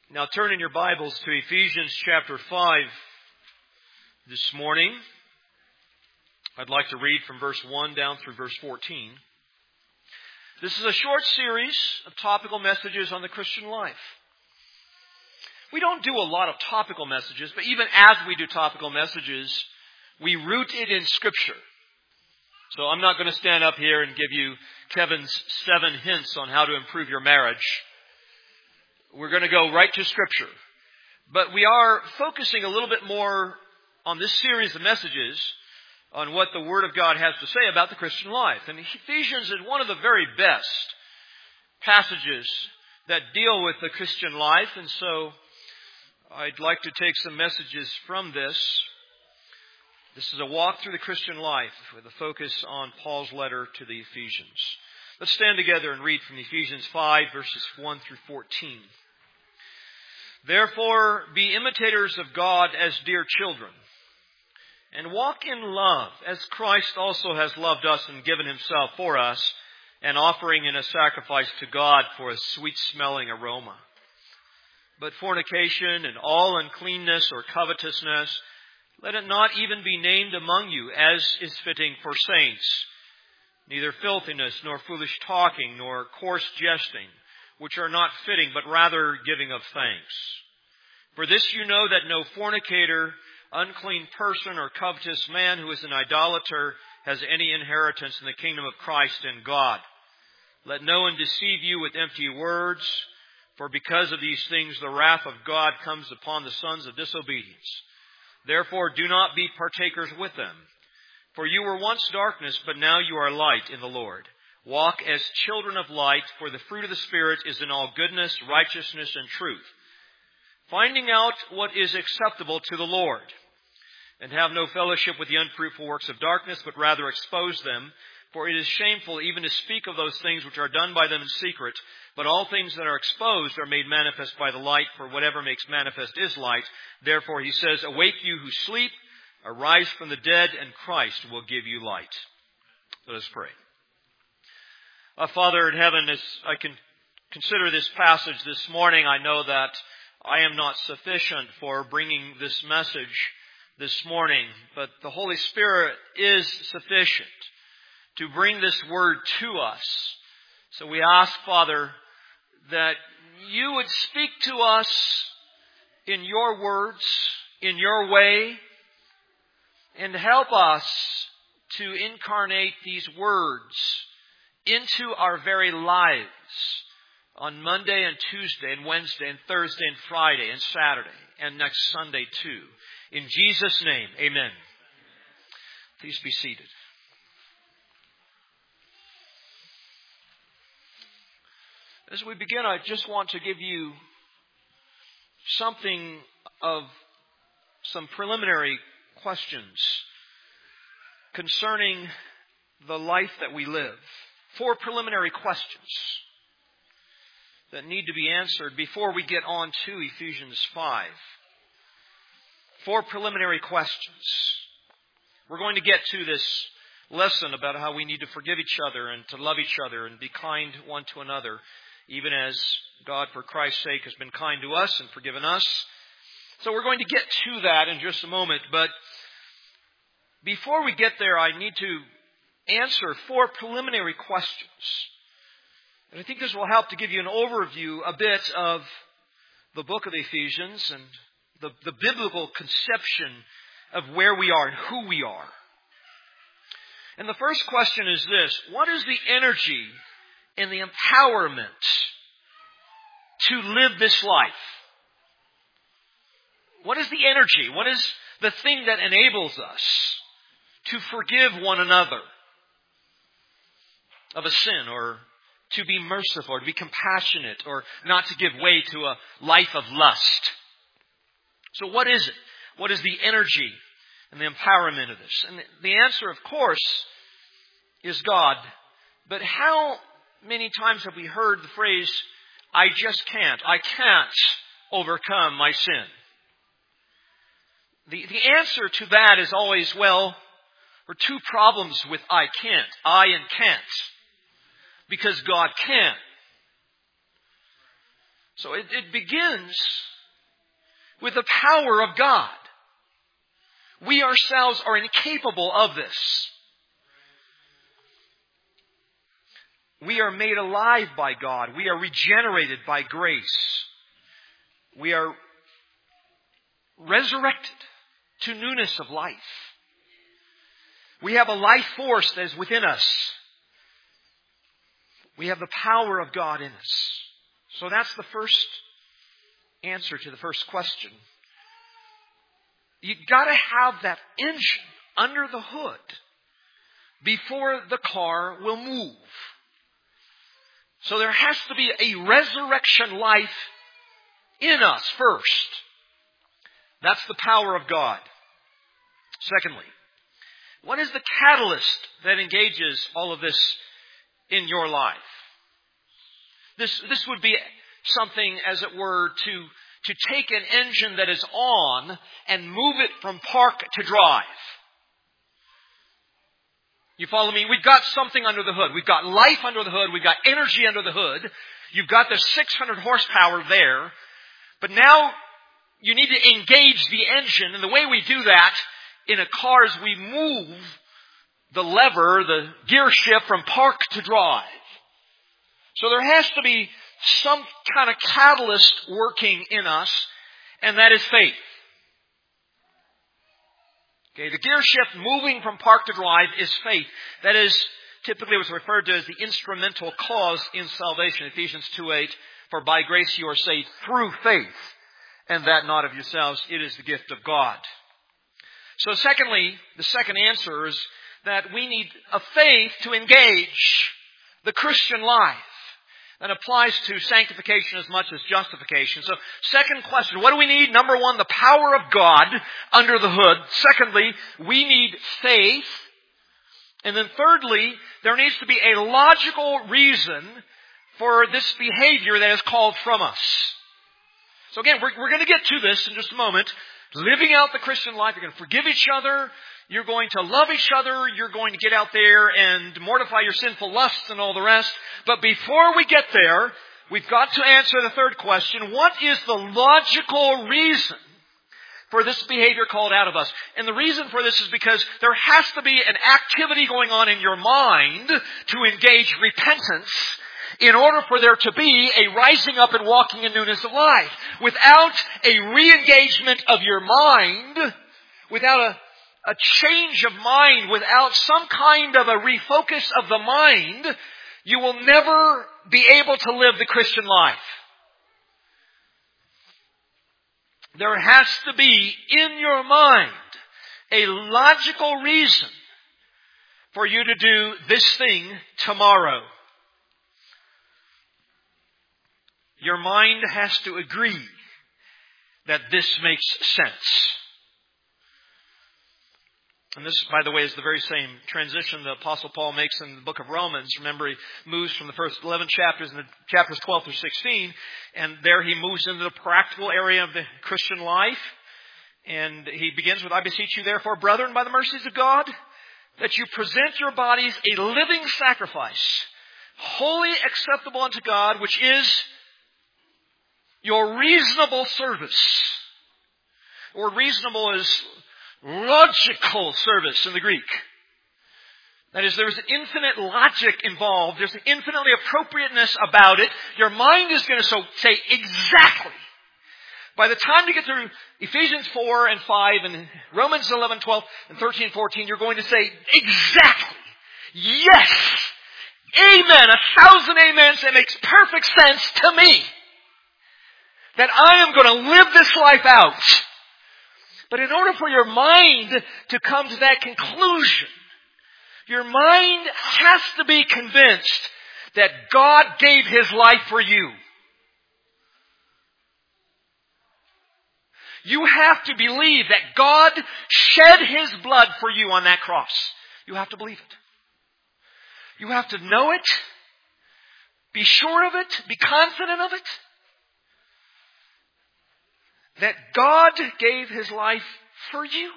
Now turn in your Bibles to Ephesians chapter 5 this morning. I'd like to read from verse 1 down through verse 14. This is a short series of topical messages on the Christian life. We don't do a lot of topical messages, but even as we do topical messages, we root it in Scripture. So I'm not going to stand up here and give you Kevin's 7 hints on how to improve your marriage. We're going to go right to Scripture. But we are focusing a little bit more on this series of messages on what the Word of God has to say about the Christian life. And Ephesians is one of the very best passages that deal with the Christian life. And so I'd like to take some messages from this. This is a walk through the Christian life with a focus on Paul's letter to the Ephesians. Let's stand together and read from Ephesians 5, verses 1 through 14. Therefore, be imitators of God as dear children, and walk in love, as Christ also has loved us and given himself for us, an offering and a sacrifice to God for a sweet-smelling aroma. But fornication and all uncleanness or covetousness, let it not even be named among you, as is fitting for saints. Neither filthiness, nor foolish talking, nor coarse jesting, which are not fitting, but rather giving of thanks. For this you know, that no fornicator, unclean person, or covetous man who is an idolater has any inheritance in the kingdom of Christ and God. Let no one deceive you with empty words, for because of these things the wrath of God comes upon the sons of disobedience. Therefore do not be partakers with them. For you were once darkness, but now you are light in the Lord. Walk as children of light, for the fruit of the Spirit is in all goodness, righteousness, and truth, finding out what is acceptable to the Lord. And have no fellowship with the unfruitful works of darkness, but rather expose them. For it is shameful even to speak of those things which are done by them in secret. But all things that are exposed are made manifest by the light, for whatever makes manifest is light. Therefore he says, awake you who sleep, arise from the dead, and Christ will give you light. Let us pray. Father in heaven, as I can consider this passage this morning, I know that I am not sufficient for bringing this message this morning, but the Holy Spirit is sufficient to bring this word to us. So we ask, Father, that you would speak to us in your words, in your way, and help us to incarnate these words into our very lives on Monday and Tuesday and Wednesday and Thursday and Friday and Saturday and next Sunday too. In Jesus' name, amen. Please be seated. As we begin, I just want to give you something of some preliminary questions concerning the life that we live. 4 preliminary questions that need to be answered before we get on to Ephesians 5. 4 preliminary questions. We're going to get to this lesson about how we need to forgive each other and to love each other and be kind one to another, even as God, for Christ's sake, has been kind to us and forgiven us. So we're going to get to that in just a moment. But before we get there, I need to answer 4 preliminary questions. And I think this will help to give you an overview a bit of the book of Ephesians and the biblical conception of where we are and who we are. And the first question is this: what is the energy and the empowerment to live this life? What is the energy? What is the thing that enables us to forgive one another of a sin, or to be merciful, or to be compassionate, or not to give way to a life of lust? So what is it? What is the energy and the empowerment of this? And the answer, of course, is God. But how many times have we heard the phrase, I just can't. I can't overcome my sin. The answer to that is always, well, there are 2 problems with I can't. I and can't. Because God can. So it begins with the power of God. We ourselves are incapable of this. We are made alive by God. We are regenerated by grace. We are resurrected to newness of life. We have a life force that is within us. We have the power of God in us. So that's the first answer to the first question. You've got to have that engine under the hood before the car will move. So there has to be a resurrection life in us first. That's the power of God. Secondly, what is the catalyst that engages all of this in your life? This would be something, as it were, to take an engine that is on and move it from park to drive. You follow me? We've got something under the hood. We've got life under the hood. We've got energy under the hood. You've got the 600 horsepower there. But now you need to engage the engine. And the way we do that in a car is we move the lever, the gear shift from park to drive. So there has to be some kind of catalyst working in us, and that is faith. Okay, the gear shift moving from park to drive is faith. That is typically what's referred to as the instrumental cause in salvation. Ephesians 2:8, for by grace you are saved through faith, and that not of yourselves, it is the gift of God. So secondly, the second answer is that we need a faith to engage the Christian life. That applies to sanctification as much as justification. So, second question, what do we need? Number one, the power of God under the hood. Secondly, we need faith. And then thirdly, there needs to be a logical reason for this behavior that is called from us. So again, we're going to get to this in just a moment. Living out the Christian life, you're going to forgive each other. You're going to love each other. You're going to get out there and mortify your sinful lusts and all the rest. But before we get there, we've got to answer the third question. What is the logical reason for this behavior called out of us? And the reason for this is because there has to be an activity going on in your mind to engage repentance in order for there to be a rising up and walking in newness of life. Without a re-engagement of your mind, without a change of mind, without some kind of a refocus of the mind, you will never be able to live the Christian life. There has to be in your mind a logical reason for you to do this thing tomorrow. Your mind has to agree that this makes sense. And this, by the way, is the very same transition the Apostle Paul makes in the book of Romans. Remember, he moves from the first 11 chapters into chapters 12 through 16. And there he moves into the practical area of the Christian life. And he begins with, I beseech you therefore, brethren, by the mercies of God, that you present your bodies a living sacrifice, wholly acceptable unto God, which is your reasonable service. The word reasonable is logical service in the Greek. That is, there's an infinite logic involved. There's an infinitely appropriateness about it. Your mind is going to say exactly. By the time you get through Ephesians 4 and 5 and Romans 11, 12 and 13, 14, you're going to say exactly. Yes. Amen. 1,000 amens. It makes perfect sense to me that I am going to live this life out. But in order for your mind to come to that conclusion, your mind has to be convinced that God gave His life for you. You have to believe that God shed His blood for you on that cross. You have to believe it. You have to know it, be sure of it, be confident of it. That God gave His life for you.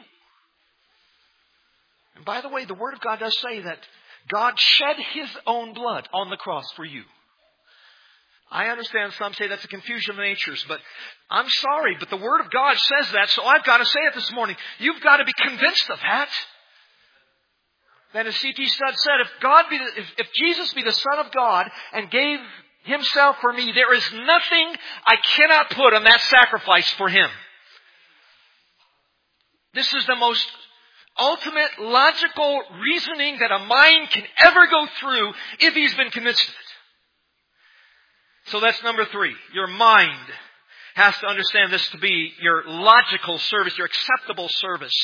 And by the way, the Word of God does say that God shed His own blood on the cross for you. I understand some say that's a confusion of natures, but I'm sorry, but the Word of God says that, so I've got to say it this morning. You've got to be convinced of that. That as C.T. Studd said, if Jesus be the Son of God and gave Himself for me, there is nothing I cannot put on that sacrifice for Him. This is the most ultimate logical reasoning that a mind can ever go through if he's been convinced of it. So that's number 3. Your mind has to understand this to be your logical service, your acceptable service.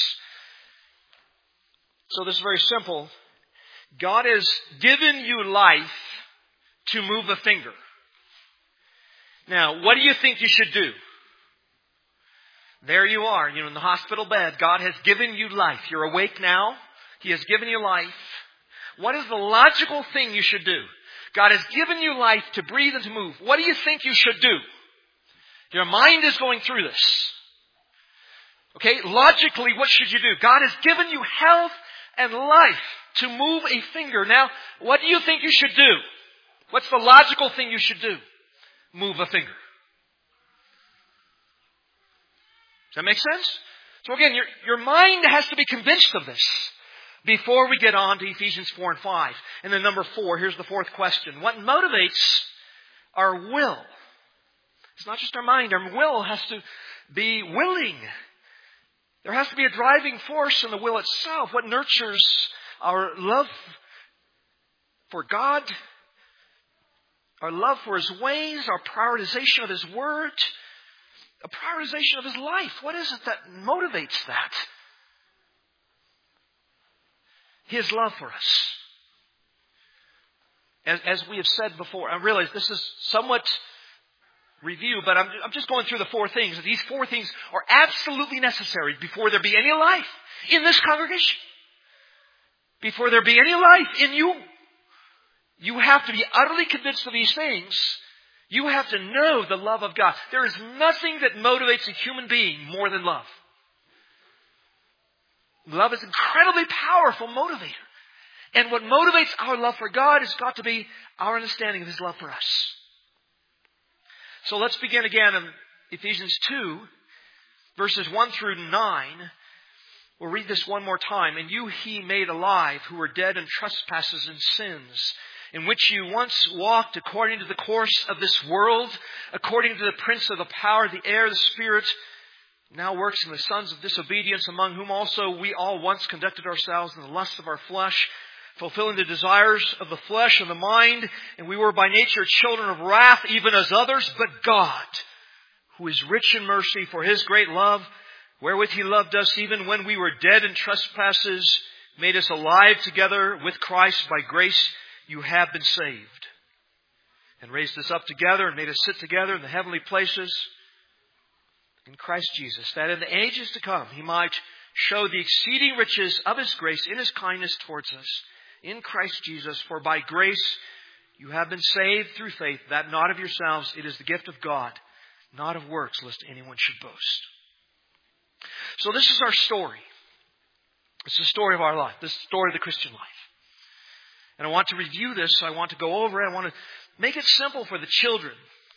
So this is very simple. God has given you life to move a finger. Now, what do you think you should do? There you are, in the hospital bed. God has given you life. You're awake now. He has given you life. What is the logical thing you should do? God has given you life to breathe and to move. What do you think you should do? Your mind is going through this. Okay, logically, what should you do? God has given you health and life to move a finger. Now, what do you think you should do? What's the logical thing you should do? Move a finger. Does that make sense? So again, your mind has to be convinced of this before we get on to Ephesians 4 and 5. And then number 4, here's the fourth question. What motivates our will? It's not just our mind. Our will has to be willing. There has to be a driving force in the will itself. What nurtures our love for God, our love for His ways, our prioritization of His Word, a prioritization of His life. What is it that motivates that? His love for us. As we have said before, I realize this is somewhat review, but I'm just going through the 4 things. These 4 things are absolutely necessary before there be any life in this congregation. Before there be any life in you. You have to be utterly convinced of these things. You have to know the love of God. There is nothing that motivates a human being more than love. Love is an incredibly powerful motivator. And what motivates our love for God has got to be our understanding of His love for us. So let's begin again in Ephesians 2, verses 1 through 9. We'll read this one more time. And you He made alive who were dead in trespasses and sins, in which you once walked according to the course of this world, according to the prince of the power of the air, the Spirit, now works in the sons of disobedience, among whom also we all once conducted ourselves in the lusts of our flesh, fulfilling the desires of the flesh and the mind, and we were by nature children of wrath, even as others. But God, who is rich in mercy, for His great love, wherewith He loved us, even when we were dead in trespasses, made us alive together with Christ. By grace you have been saved, and raised us up together and made us sit together in the heavenly places in Christ Jesus, that in the ages to come He might show the exceeding riches of His grace in His kindness towards us in Christ Jesus. For by grace you have been saved through faith, that not of yourselves, it is the gift of God, not of works, lest anyone should boast. So this is our story. It's the story of our life. This is the story of the Christian life. And I want to review this. I want to go over it. I want to make it simple for the children.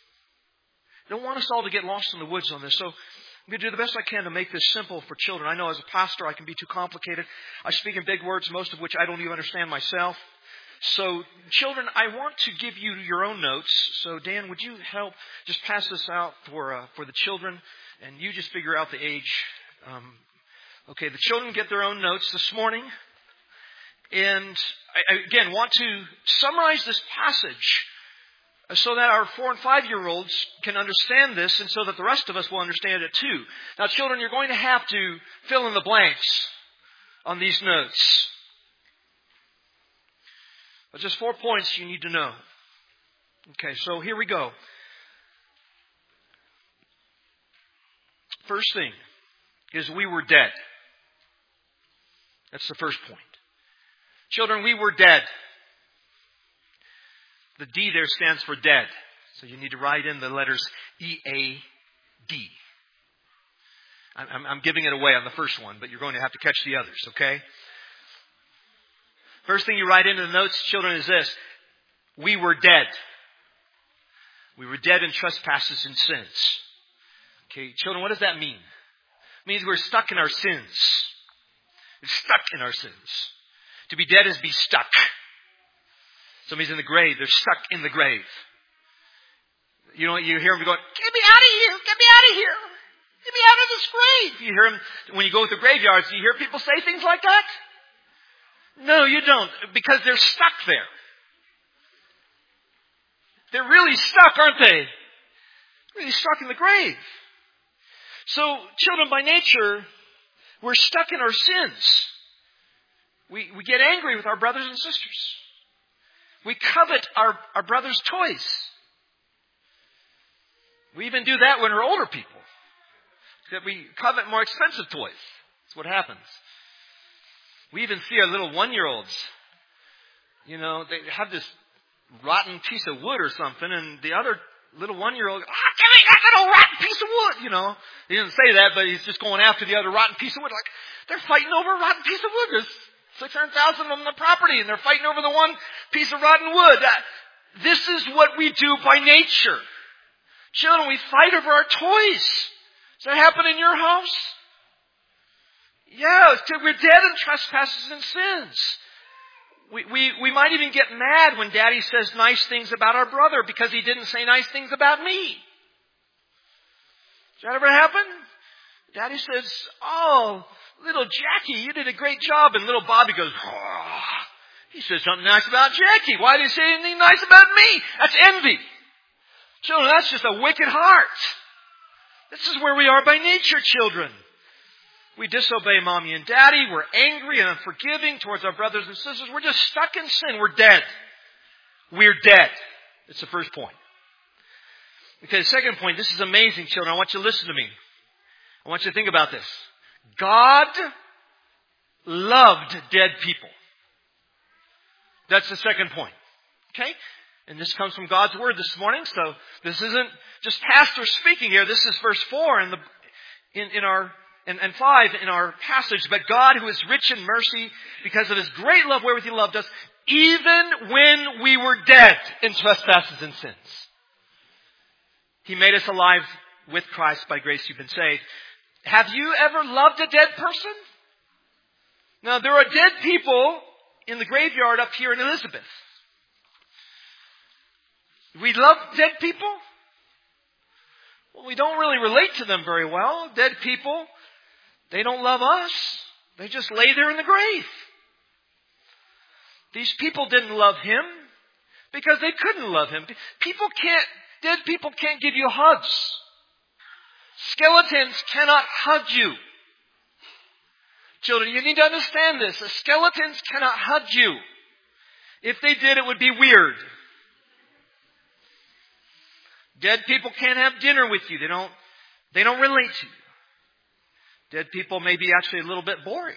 I don't want us all to get lost in the woods on this. So I'm going to do the best I can to make this simple for children. I know as a pastor I can be too complicated. I speak in big words, most of which I don't even understand myself. So children, I want to give you your own notes. So Dan, would you help just pass this out for the children? And you just figure out the age. Okay, the children get their own notes this morning. And I again want to summarize this passage so that our 4 and 5-year-olds can understand this, and so that the rest of us will understand it too. Now, children, you're going to have to fill in the blanks on these notes. But just 4 points you need to know. Okay, so here we go. First thing is we were dead. That's the first point. Children, we were dead. The D there stands for dead. So you need to write in the letters E-A-D. I'm giving it away on the first one, but you're going to have to catch the others, okay? First thing you write into the notes, children, is this. We were dead. We were dead in trespasses and sins. Okay, children, what does that mean? It means we're stuck in our sins. We're stuck in our sins. To be dead is be stuck. Somebody's in the grave. They're stuck in the grave. You know, you hear them going, "Get me out of here! Get me out of here! Get me out of this grave!" You hear them, when you go to the graveyards, do you hear people say things like that? No, you don't, because they're stuck there. They're really stuck, aren't they? Really stuck in the grave. So, children, by nature, we're stuck in our sins. We get angry with our brothers and sisters. We covet our brothers' toys. We even do that when we're older people. That we covet more expensive toys. That's what happens. We even see our little 1-year-olds. You know, they have this rotten piece of wood or something, and the other little 1-year-old, "Give me that little rotten piece of wood!" You know, he didn't say that, but he's just going after the other rotten piece of wood. Like, they're fighting over a rotten piece of wood. There's 600,000 on the property, and they're fighting over the one piece of rotten wood. This is what we do by nature. Children, we fight over our toys. Does that happen in your house? Yeah, we're dead in trespasses and sins. We might even get mad when Daddy says nice things about our brother because he didn't say nice things about me. Does that ever happen? Daddy says, "Oh, little Jackie, you did a great job." And little Bobby goes, "Oh, he said something nice about Jackie. Why did he say anything nice about me?" That's envy. Children, that's just a wicked heart. This is where we are by nature, children. We disobey Mommy and Daddy. We're angry and unforgiving towards our brothers and sisters. We're just stuck in sin. We're dead. We're dead. It's the first point. Okay, the second point. This is amazing, children. I want you to listen to me. I want you to think about this. God loved dead people. That's the second point. Okay? And this comes from God's Word this morning. So this isn't just pastor speaking here. This is verse 4 and 5 in our passage. "But God, who is rich in mercy, because of His great love wherewith He loved us, even when we were dead in trespasses and sins, He made us alive with Christ. By grace you've been saved." Have you ever loved a dead person? Now, there are dead people in the graveyard up here in Elizabeth. We love dead people? Well, we don't really relate to them very well. Dead people, they don't love us. They just lay there in the grave. These people didn't love Him because they couldn't love Him. Dead people can't give you hugs. Skeletons cannot hug you. Children, you need to understand this. The skeletons cannot hug you. If they did, it would be weird. Dead people can't have dinner with you. They don't relate to you. Dead people may be actually a little bit boring.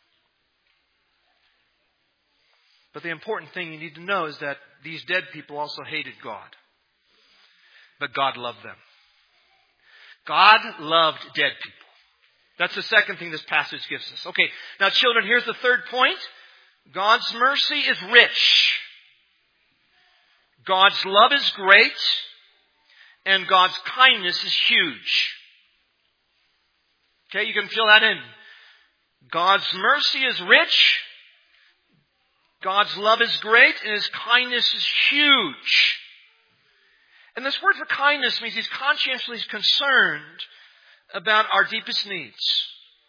But the important thing you need to know is that these dead people also hated God. But God loved them. God loved dead people. That's the second thing this passage gives us. Okay, now children, here's the third point. God's mercy is rich. God's love is great. And God's kindness is huge. Okay, you can fill that in. God's mercy is rich. God's love is great. And His kindness is huge. And this word for kindness means He's conscientiously concerned about our deepest needs.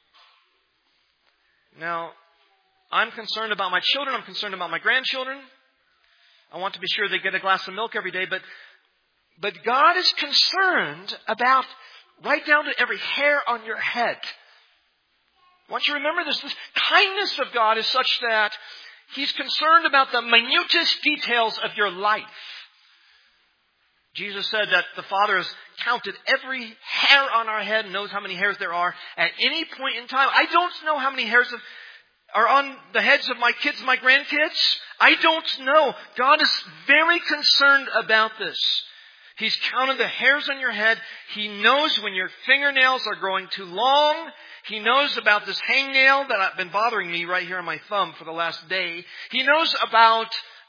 Now, I'm concerned about my children. I'm concerned about my grandchildren. I want to be sure they get a glass of milk every day. But God is concerned about right down to every hair on your head. I want you to remember this. This kindness of God is such that He's concerned about the minutest details of your life. Jesus said that the Father has counted every hair on our head and knows how many hairs there are at any point in time. I don't know how many hairs are on the heads of my kids, my grandkids. I don't know. God is very concerned about this. He's counted the hairs on your head. He knows when your fingernails are growing too long. He knows about this hangnail that has been bothering me right here on my thumb for the last day. He knows about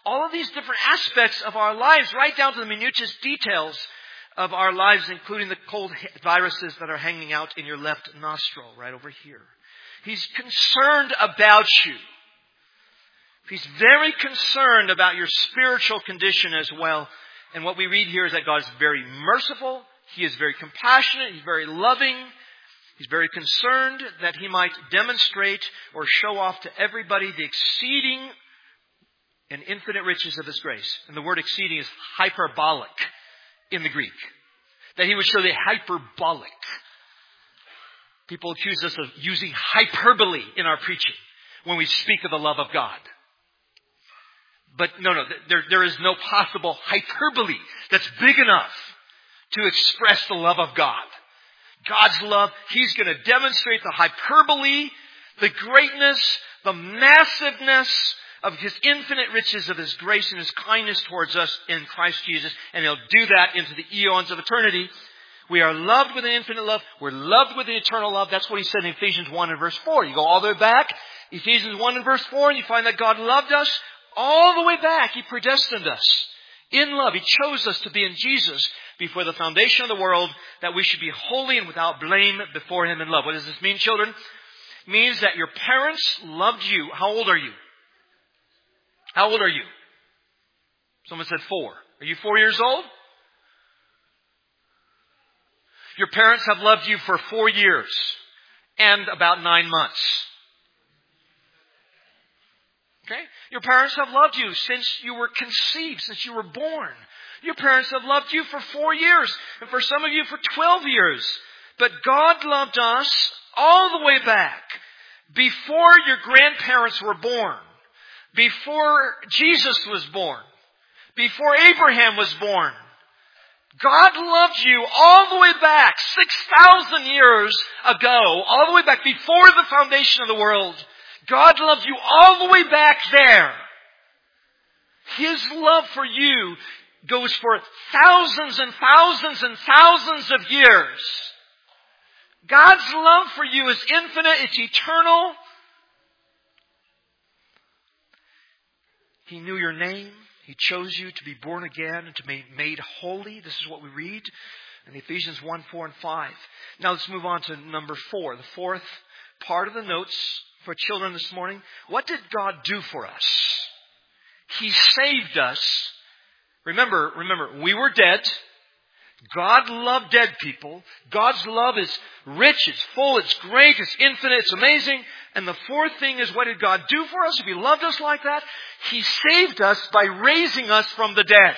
all of these different aspects of our lives, right down to the minutiae details of our lives, including the cold viruses that are hanging out in your left nostril, right over here. He's concerned about you. He's very concerned about your spiritual condition as well. And what we read here is that God is very merciful. He is very compassionate. He's very loving. He's very concerned that He might demonstrate or show off to everybody the exceeding and infinite riches of His grace. And the word exceeding is hyperbolic in the Greek. That He would show the hyperbolic. People accuse us of using hyperbole in our preaching when we speak of the love of God. But no, there is no possible hyperbole that's big enough to express the love of God. God's love, He's going to demonstrate the hyperbole, the greatness, the massiveness of His infinite riches of His grace and His kindness towards us in Christ Jesus. And He'll do that into the eons of eternity. We are loved with an infinite love. We're loved with an eternal love. That's what He said in Ephesians 1 and verse 4. You go all the way back, Ephesians 1 and verse 4, and you find that God loved us all the way back. He predestined us in love. He chose us to be in Jesus before the foundation of the world, that we should be holy and without blame before Him in love. What does this mean, children? It means that your parents loved you. How old are you? How old are you? Someone said 4. Are you 4 years old? Your parents have loved you for 4 years and about 9 months. Okay? Your parents have loved you since you were conceived, since you were born. Your parents have loved you for 4 years, and for some of you for 12 years. But God loved us all the way back, before your grandparents were born, before Jesus was born, before Abraham was born. God loved you all the way back, 6,000 years ago, all the way back before the foundation of the world. God loved you all the way back there. His love for you goes for thousands and thousands and thousands of years. God's love for you is infinite. It's eternal. He knew your name. He chose you to be born again and to be made holy. This is what we read in Ephesians 1, 4, and 5. Now let's move on to number 4, the fourth part of the notes for children this morning. What did God do for us? He saved us. Remember, we were dead. God loved dead people. God's love is rich, it's full, it's great, it's infinite, it's amazing. And the fourth thing is, what did God do for us? If He loved us like that, He saved us by raising us from the dead.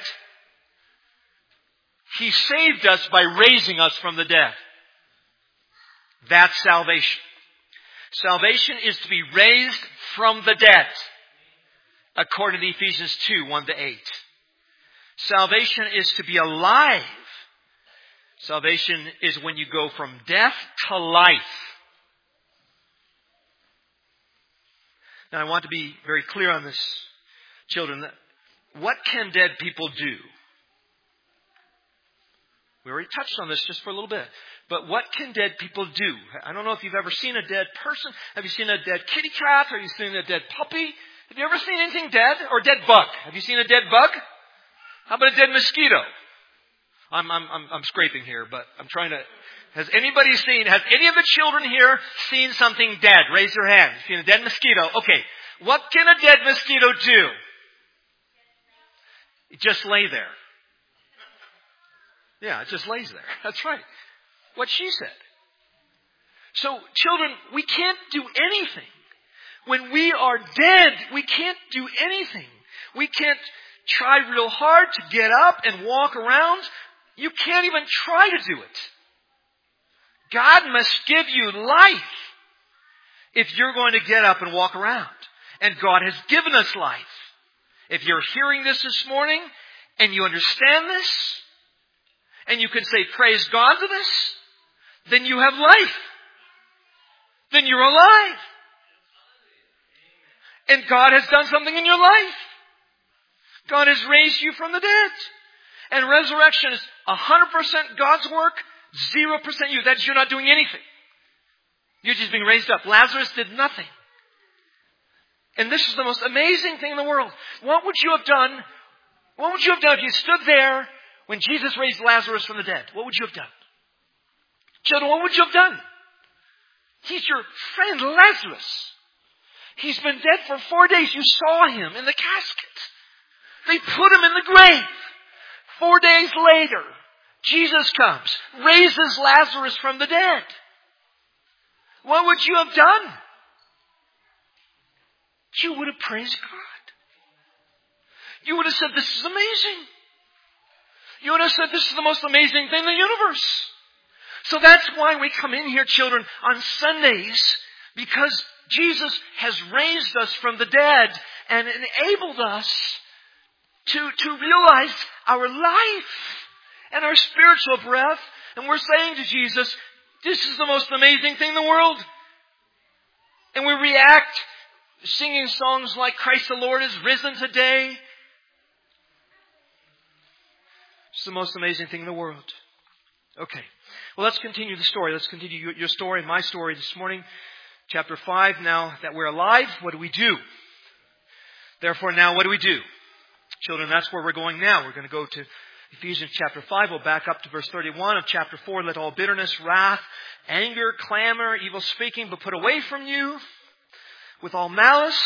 He saved us by raising us from the dead. That's salvation. Salvation is to be raised from the dead, according to Ephesians 2, 1 to 8. Salvation is to be alive. Salvation is when you go from death to life. Now I want to be very clear on this, children. What can dead people do? We already touched on this just for a little bit. But what can dead people do? I don't know if you've ever seen a dead person. Have you seen a dead kitty cat? Have you seen a dead puppy? Have you ever seen anything dead? Or dead bug? Have you seen a dead bug? How about a dead mosquito? I'm scraping here, but I'm trying to... Has any of the children here seen something dead? Raise your hand. Seen a dead mosquito? Okay. What can a dead mosquito do? It just lay there. Yeah, it just lays there. That's right. What she said. So, children, we can't do anything. When we are dead, we can't do anything. We can't try real hard to get up and walk around. You can't even try to do it. God must give you life if you're going to get up and walk around. And God has given us life. If you're hearing this morning and you understand this, and you can say praise God to this, then you have life. Then you're alive. And God has done something in your life. God has raised you from the dead. And resurrection is 100% God's work, 0% you. That is, you're not doing anything. You're just being raised up. Lazarus did nothing. And this is the most amazing thing in the world. What would you have done? What would you have done if you stood there when Jesus raised Lazarus from the dead? What would you have done? Children, what would you have done? He's your friend Lazarus. He's been dead for 4 days. You saw him in the casket. They put him in the grave. 4 days later, Jesus comes, raises Lazarus from the dead. What would you have done? You would have praised God. You would have said, this is amazing. You would have said, this is the most amazing thing in the universe. So that's why we come in here, children, on Sundays, because Jesus has raised us from the dead and enabled us to realize our life and our spiritual breath. And we're saying to Jesus, this is the most amazing thing in the world. And we react singing songs like Christ the Lord is risen today. It's the most amazing thing in the world. Okay. Well, let's continue the story. Let's continue your story and my story this morning. Chapter 5. Now that we're alive, what do we do? Therefore, now what do we do? Children, that's where we're going now. We're going to go to Ephesians chapter 5. We'll back up to verse 31 of chapter 4. Let all bitterness, wrath, anger, clamor, evil speaking be put away from you with all malice.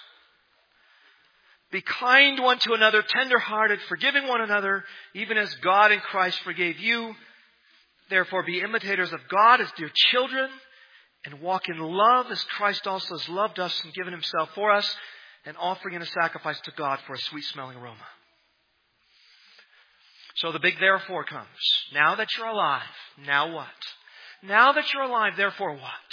Be kind one to another, tender-hearted, forgiving one another, even as God in Christ forgave you. Therefore, be imitators of God as dear children, and walk in love as Christ also has loved us and given himself for us, an offering and a sacrifice to God for a sweet-smelling aroma. So the big therefore comes. Now that you're alive, now what? Now that you're alive, therefore what?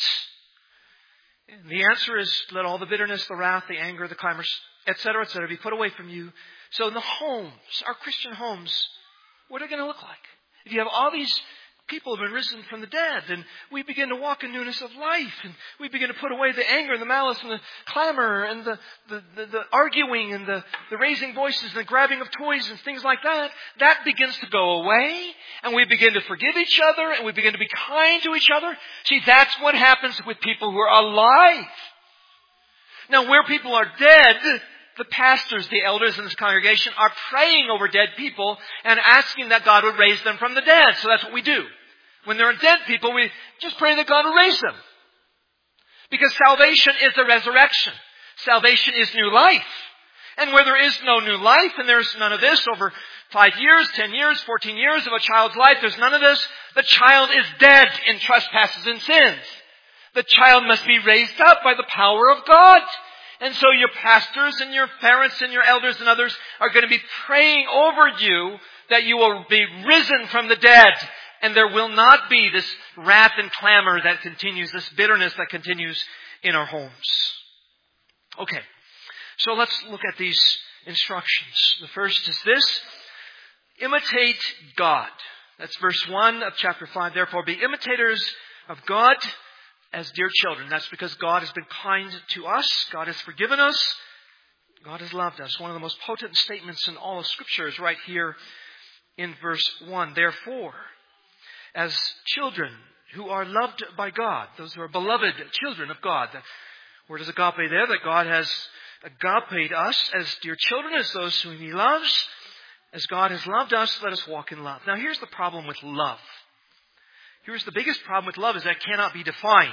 And the answer is, let all the bitterness, the wrath, the anger, the clamor, etc., be put away from you. So in the homes, our Christian homes, what are they going to look like? If you have all these people who have been risen from the dead, and we begin to walk in newness of life, and we begin to put away the anger and the malice and the clamor and the arguing and the raising voices and the grabbing of toys and things like that, that begins to go away, and we begin to forgive each other, and we begin to be kind to each other. See, that's what happens with people who are alive. Now, where people are dead, the pastors, the elders in this congregation are praying over dead people and asking that God would raise them from the dead. So that's what we do. When there are dead people, we just pray that God will raise them. Because salvation is the resurrection. Salvation is new life. And where there is no new life, and there's none of this over 5 years, 10 years, 14 years of a child's life, there's none of this. The child is dead in trespasses and sins. The child must be raised up by the power of God. And so your pastors and your parents and your elders and others are going to be praying over you that you will be risen from the dead. And there will not be this wrath and clamor that continues, this bitterness that continues in our homes. Okay, so let's look at these instructions. The first is this: imitate God. That's verse 1 of chapter 5. Therefore, be imitators of God as dear children. That's because God has been kind to us. God has forgiven us. God has loved us. One of the most potent statements in all of Scripture is right here in verse 1. Therefore, as children who are loved by God, those who are beloved children of God. The word is agape there, that God has agape us as dear children, as those whom He loves. As God has loved us, let us walk in love. Now here's the problem with love. Here's the biggest problem with love, is that it cannot be defined.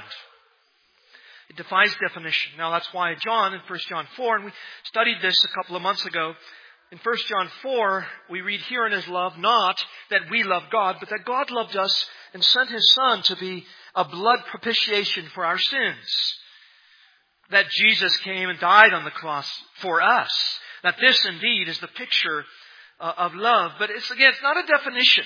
It defies definition. Now that's why John in 1 John 4, and we studied this a couple of months ago. In 1 John 4, we read, herein is love, not that we love God, but that God loved us and sent His Son to be a blood propitiation for our sins. That Jesus came and died on the cross for us. That this indeed is the picture of love. But it's not a definition.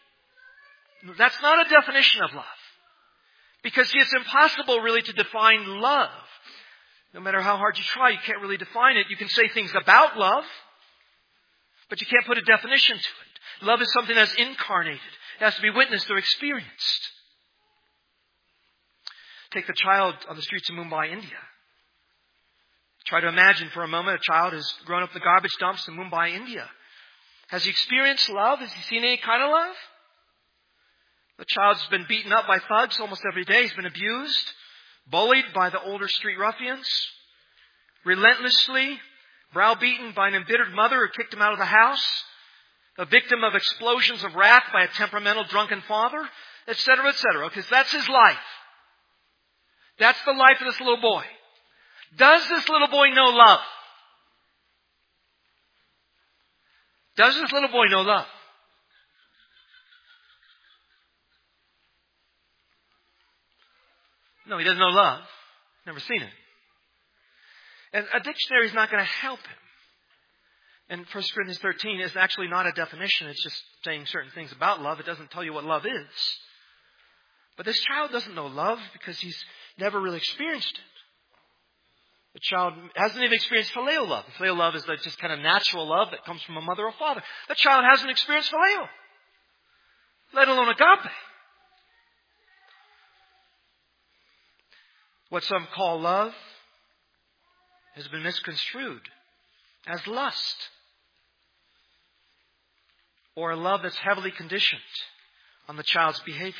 That's not a definition of love. Because it's impossible really to define love. No matter how hard you try, you can't really define it. You can say things about love, but you can't put a definition to it. Love is something that's incarnated. It has to be witnessed or experienced. Take the child on the streets of Mumbai, India. Try to imagine for a moment a child has grown up in the garbage dumps in Mumbai, India. Has he experienced love? Has he seen any kind of love? The child's been beaten up by thugs almost every day. He's been abused, bullied by the older street ruffians. relentlessly browbeaten by an embittered mother who kicked him out of the house, a victim of explosions of wrath by a temperamental drunken father, etc., etc. Because that's his life. That's the life of this little boy. Does this little boy know love? Does this little boy know love? No, he doesn't know love. Never seen it. And a dictionary is not going to help him. And 1 Corinthians 13 is actually not a definition. It's just saying certain things about love. It doesn't tell you what love is. But this child doesn't know love because he's never really experienced it. The child hasn't even experienced filial love. Filial love is the just kind of natural love that comes from a mother or father. The child hasn't experienced filial, let alone agape. What some call love has been misconstrued as lust, or a love that's heavily conditioned on the child's behavior.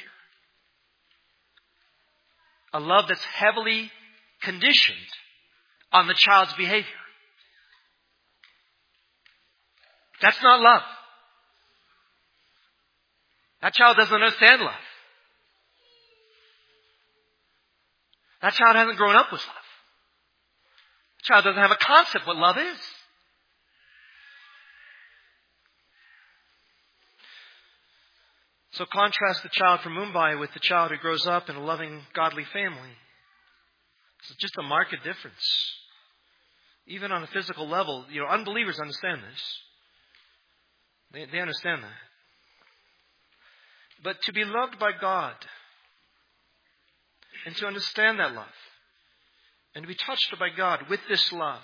A love that's heavily conditioned on the child's behavior. That's not love. That child doesn't understand love. That child hasn't grown up with love. The child doesn't have a concept what love is. So contrast the child from Mumbai with the child who grows up in a loving, godly family. It's just a marked difference. Even on a physical level, unbelievers understand this. They understand that. But to be loved by God and to understand that love and to be touched by God with this love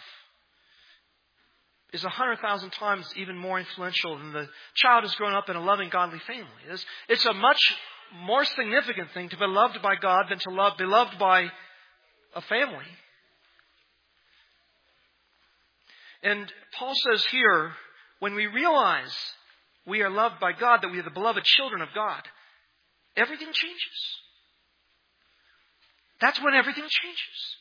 is 100,000 times even more influential than the child who's grown up in a loving, godly family. It's a much more significant thing to be loved by God than to be loved by a family. And Paul says here, when we realize we are loved by God, that we are the beloved children of God, everything changes. That's when everything changes.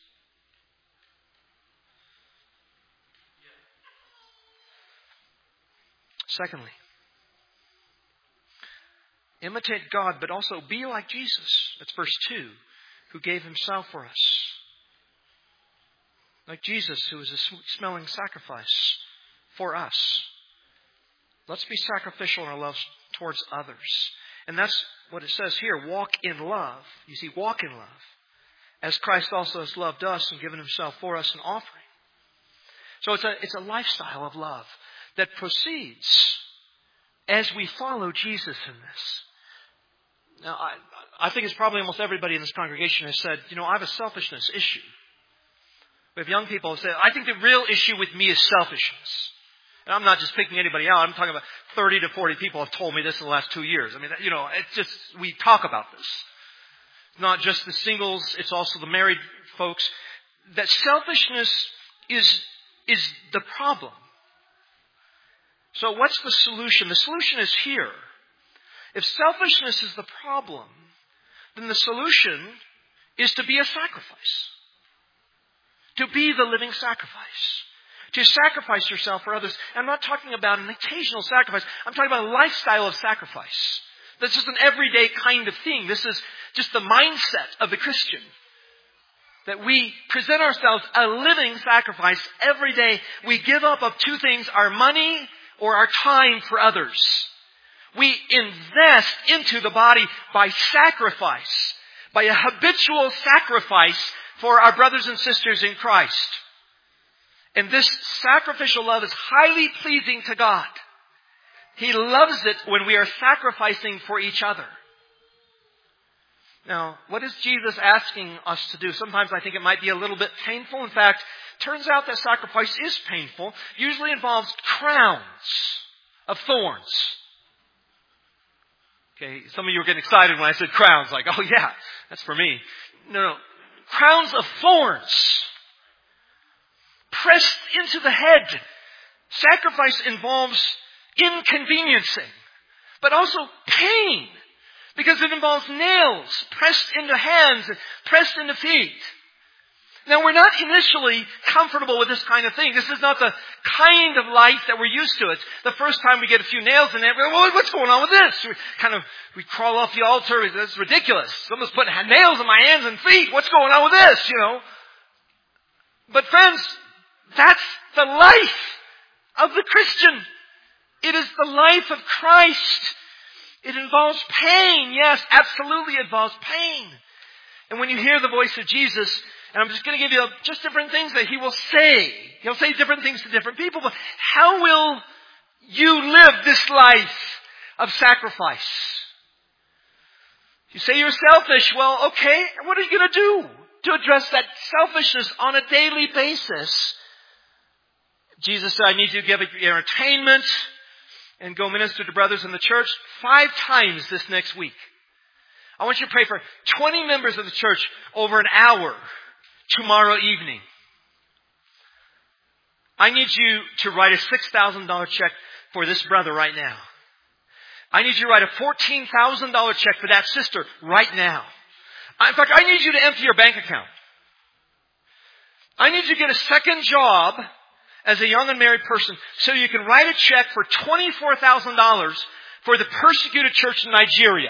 Secondly, imitate God, but also be like Jesus. That's verse 2, who gave himself for us. Like Jesus, who is a sweet-smelling sacrifice for us. Let's be sacrificial in our love towards others. And that's what it says here, walk in love. You see, walk in love. As Christ also has loved us and given himself for us an offering. So it's a lifestyle of love that proceeds as we follow Jesus in this. Now, I think it's probably almost everybody in this congregation has said, I have a selfishness issue. We have young people who say, I think the real issue with me is selfishness. And I'm not just picking anybody out. I'm talking about 30 to 40 people have told me this in the last 2 years. I mean, it's just, we talk about this. Not just the singles, it's also the married folks. That selfishness is the problem. So what's the solution? The solution is here. If selfishness is the problem, then the solution is to be a sacrifice. To be the living sacrifice. To sacrifice yourself for others. I'm not talking about an occasional sacrifice. I'm talking about a lifestyle of sacrifice. This is an everyday kind of thing. This is just the mindset of the Christian. That we present ourselves a living sacrifice every day. We give up of two things, our money or our time for others. We invest into the body by sacrifice, by a habitual sacrifice for our brothers and sisters in Christ. And this sacrificial love is highly pleasing to God. He loves it when we are sacrificing for each other. Now, what is Jesus asking us to do? Sometimes I think it might be a little bit painful. In fact, turns out that sacrifice is painful. Usually involves crowns of thorns. Okay, some of you were getting excited when I said crowns. Like, oh yeah, that's for me. No. Crowns of thorns. Pressed into the head. Sacrifice involves inconveniencing, but also pain. Because it involves nails pressed into hands and pressed into feet. Now, we're not initially comfortable with this kind of thing. This is not the kind of life that we're used to. It's the first time we get a few nails in there. Well, what's going on with this? We crawl off the altar. That's ridiculous. Someone's putting nails in my hands and feet. What's going on with this? But friends, that's the life of the Christian. It is the life of Christ. It involves pain. Yes, absolutely it involves pain. And when you hear the voice of Jesus, and I'm just going to give you just different things that He will say. He'll say different things to different people, but how will you live this life of sacrifice? You say you're selfish. Well, okay, what are you going to do to address that selfishness on a daily basis? Jesus said, I need you to give entertainment and go minister to brothers in the church 5 times this next week. I want you to pray for 20 members of the church over an hour tomorrow evening. I need you to write a $6,000 check for this brother right now. I need you to write a $14,000 check for that sister right now. In fact, I need you to empty your bank account. I need you to get a second job as a young and married person so you can write a check for $24,000 for the persecuted church in Nigeria.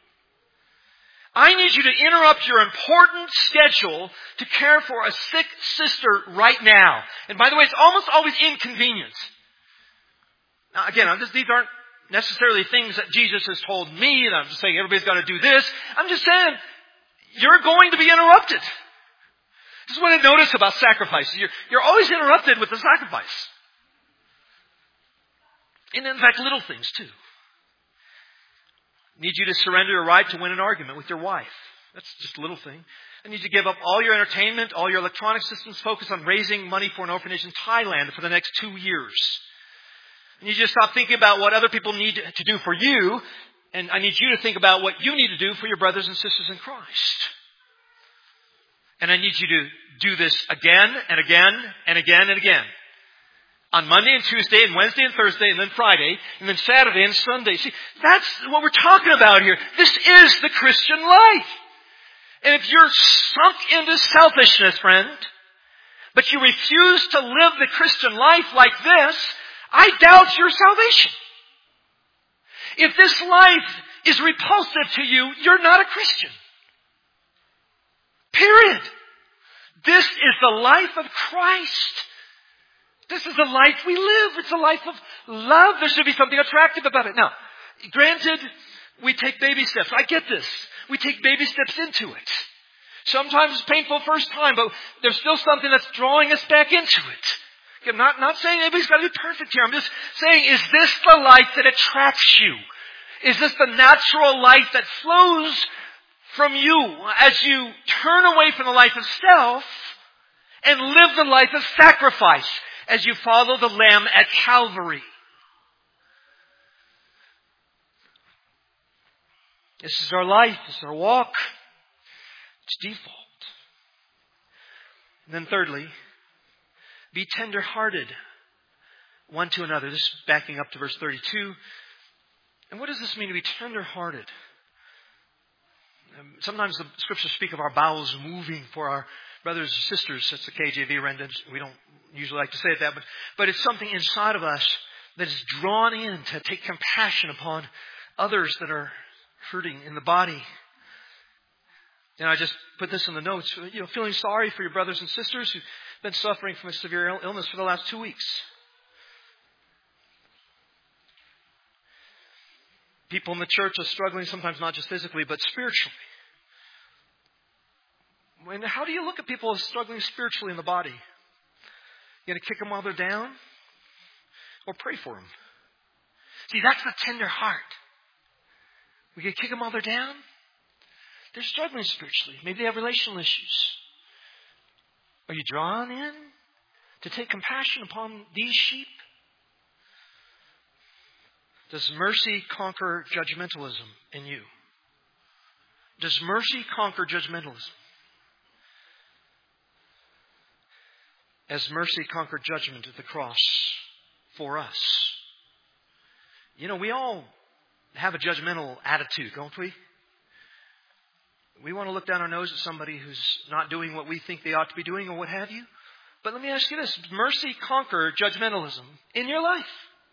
I need you to interrupt your important schedule to care for a sick sister right now. And by the way, it's almost always inconvenient. Now again, these aren't necessarily things that Jesus has told me, and I'm just saying everybody's got to do this. I'm just saying, you're going to be interrupted. This is what I notice about sacrifices. You're always interrupted with the sacrifice. And in fact, little things too. I need you to surrender your right to win an argument with your wife. That's just a little thing. I need you to give up all your entertainment, all your electronic systems, focus on raising money for an orphanage in Thailand for the next 2 years. I need you to stop thinking about what other people need to do for you, and I need you to think about what you need to do for your brothers and sisters in Christ. And I need you to do this again and again and again and again. On Monday and Tuesday and Wednesday and Thursday and then Friday and then Saturday and Sunday. See, that's what we're talking about here. This is the Christian life. And if you're sunk into selfishness, friend, but you refuse to live the Christian life like this, I doubt your salvation. If this life is repulsive to you, you're not a Christian. Period. This is the life of Christ. This is the life we live. It's a life of love. There should be something attractive about it. Now, granted, we take baby steps. I get this. We take baby steps into it. Sometimes it's painful first time, but there's still something that's drawing us back into it. I'm not saying everybody's got to be perfect here. I'm just saying, is this the life that attracts you? Is this the natural life that flows from you as you turn away from the life of self and live the life of sacrifice as you follow the Lamb at Calvary? This is our life. This is our walk. It's default. And then thirdly, be tender-hearted one to another. This is backing up to verse 32. And what does this mean to be tender-hearted? Sometimes the scriptures speak of our bowels moving for our brothers and sisters. That's the KJV rendering. We don't usually like to say it that, but it's something inside of us that is drawn in to take compassion upon others that are hurting in the body. And I just put this in the notes. Feeling sorry for your brothers and sisters who've been suffering from a severe illness for the last 2 weeks. People in the church are struggling sometimes not just physically, but spiritually. And how do you look at people struggling spiritually in the body? You going to kick them while they're down? Or pray for them? See, that's the tender heart. We can kick them while they're down? They're struggling spiritually. Maybe they have relational issues. Are you drawn in to take compassion upon these sheep? Does mercy conquer judgmentalism in you? Does mercy conquer judgmentalism? As mercy conquered judgment at the cross for us. We all have a judgmental attitude, don't we? We want to look down our nose at somebody who's not doing what we think they ought to be doing or what have you. But let me ask you this. Does mercy conquer judgmentalism in your life?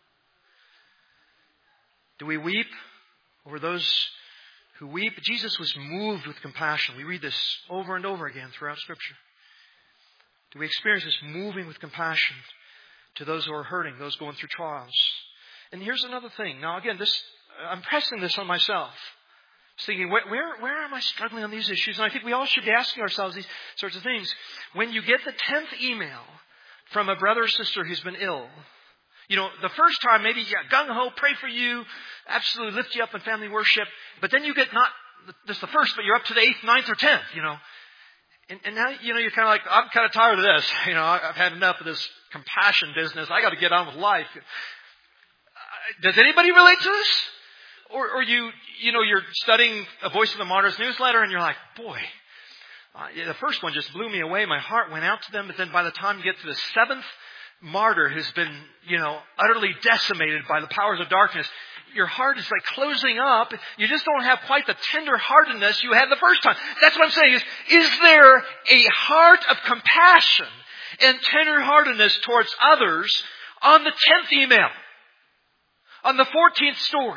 Do we weep over those who weep? Jesus was moved with compassion. We read this over and over again throughout Scripture. Do we experience this moving with compassion to those who are hurting, those going through trials? And here's another thing. Now again, I'm pressing this on myself. Thinking, where am I struggling on these issues? And I think we all should be asking ourselves these sorts of things. When you get the 10th email from a brother or sister who's been ill, the first time maybe gung-ho, pray for you, absolutely lift you up in family worship. But then you get not just the first, but you're up to the 8th, 9th, or 10th, And now, you're kind of like, I'm kind of tired of this. I've had enough of this compassion business. I got to get on with life. Does anybody relate to this? Or you're studying A Voice of the Martyrs newsletter and you're like, boy, the first one just blew me away. My heart went out to them. But then by the time you get to the 7th martyr who's been, utterly decimated by the powers of darkness, your heart is like closing up. You just don't have quite the tender-heartedness you had the first time. That's what I'm saying is there a heart of compassion and tender-heartedness towards others on the 10th email? On the 14th story?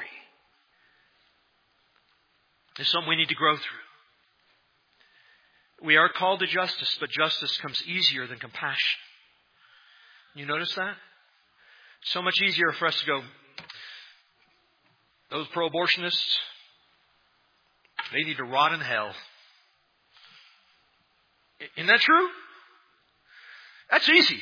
It's something we need to grow through. We are called to justice, but justice comes easier than compassion. You notice that? So much easier for us to go, those pro-abortionists, they need to rot in hell. Isn't that true? That's easy.